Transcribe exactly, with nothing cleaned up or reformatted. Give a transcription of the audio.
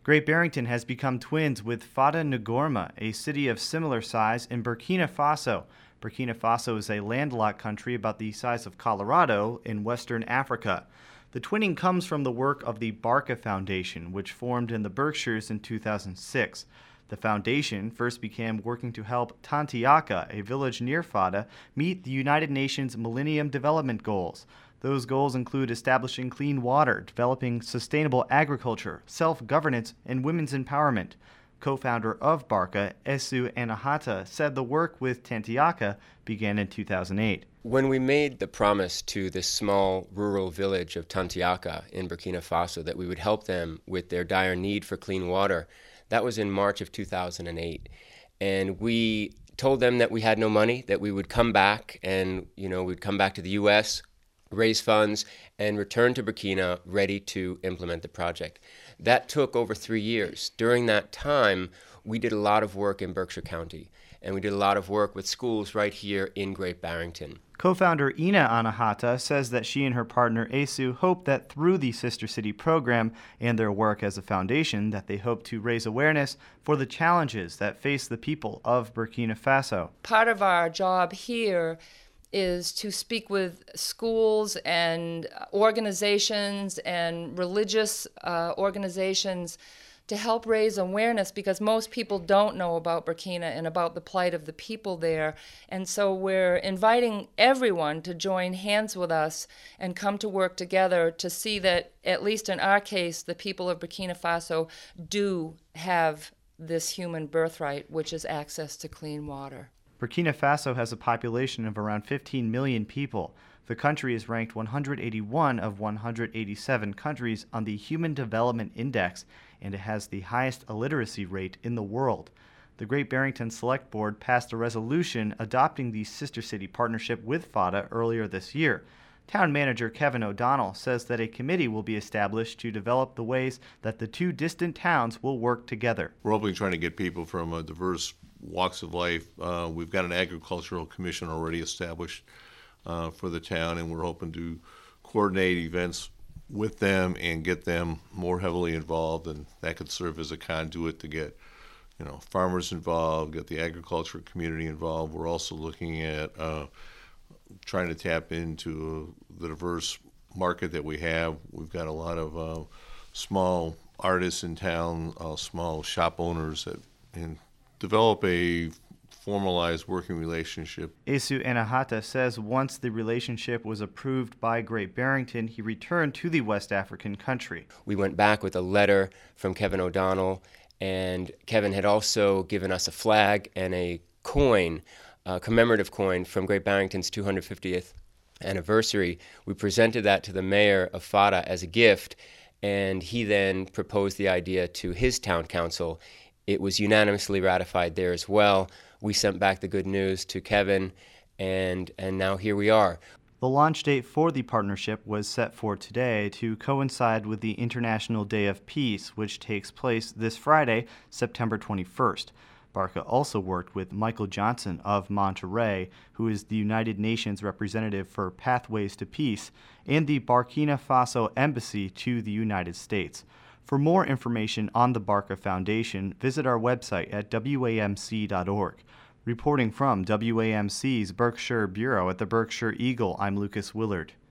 Great Barrington has become twins with Fata Ngorma, a city of similar size in Burkina Faso. Burkina Faso is a landlocked country about the size of Colorado in western Africa. The twinning comes from the work of the Barka Foundation, which formed in the Berkshires in two thousand six. The foundation first began working to help Tantiaka, a village near Fata, meet the United Nations Millennium Development Goals. Those goals include establishing clean water, developing sustainable agriculture, self-governance, and women's empowerment. Co-founder of Barka, Esu Anahata, said the work with Tantiaka began in two thousand eight. When we made the promise to this small rural village of Tantiaka in Burkina Faso that we would help them with their dire need for clean water, that was in March of two thousand eight. And we told them that we had no money, that we would come back and, you know, we'd come back to the U S, raise funds, and return to Burkina ready to implement the project. That took over three years. During that time, we did a lot of work in Berkshire County, and we did a lot of work with schools right here in Great Barrington. Co-founder Ina Anahata says that she and her partner Esu hope that through the Sister City program and their work as a foundation that they hope to raise awareness for the challenges that face the people of Burkina Faso. Part of our job here is to speak with schools and organizations and religious uh, organizations to help raise awareness, because most people don't know about Burkina and about the plight of the people there. And so we're inviting everyone to join hands with us and come to work together to see that, at least in our case, the people of Burkina Faso do have this human birthright, which is access to clean water. Burkina Faso has a population of around fifteen million people. The country is ranked one hundred eighty-one of one hundred eighty-seven countries on the Human Development Index, and it has the highest illiteracy rate in the world. The Great Barrington Select Board passed a resolution adopting the Sister City partnership with Fata earlier this year. Town manager Kevin O'Donnell says that a committee will be established to develop the ways that the two distant towns will work together. We're hoping trying to get people from a diverse walks of life. Uh, we've got an agricultural commission already established uh, for the town, and we're hoping to coordinate events with them and get them more heavily involved, and that could serve as a conduit to get, you know, farmers involved, get the agriculture community involved. We're also looking at uh, trying to tap into the diverse market that we have. We've got a lot of uh, small artists in town, uh, small shop owners that and develop a formalized working relationship. Esu Anahata says once the relationship was approved by Great Barrington, he returned to the West African country. We went back with a letter from Kevin O'Donnell, and Kevin had also given us a flag and a coin, a commemorative coin from Great Barrington's two hundred fiftieth anniversary. We presented that to the mayor of Fata as a gift, and he then proposed the idea to his town council. It was unanimously ratified there as well. We sent back the good news to Kevin, and and now here we are. The launch date for the partnership was set for today to coincide with the International Day of Peace, which takes place this Friday, September twenty-first. Barka also worked with Michael Johnson of Monterrey, who is the United Nations representative for Pathways to Peace, and the Burkina Faso Embassy to the United States. For more information on the Barka Foundation, visit our website at W A M C dot org. Reporting from W A M C's Berkshire Bureau at the Berkshire Eagle, I'm Lucas Willard.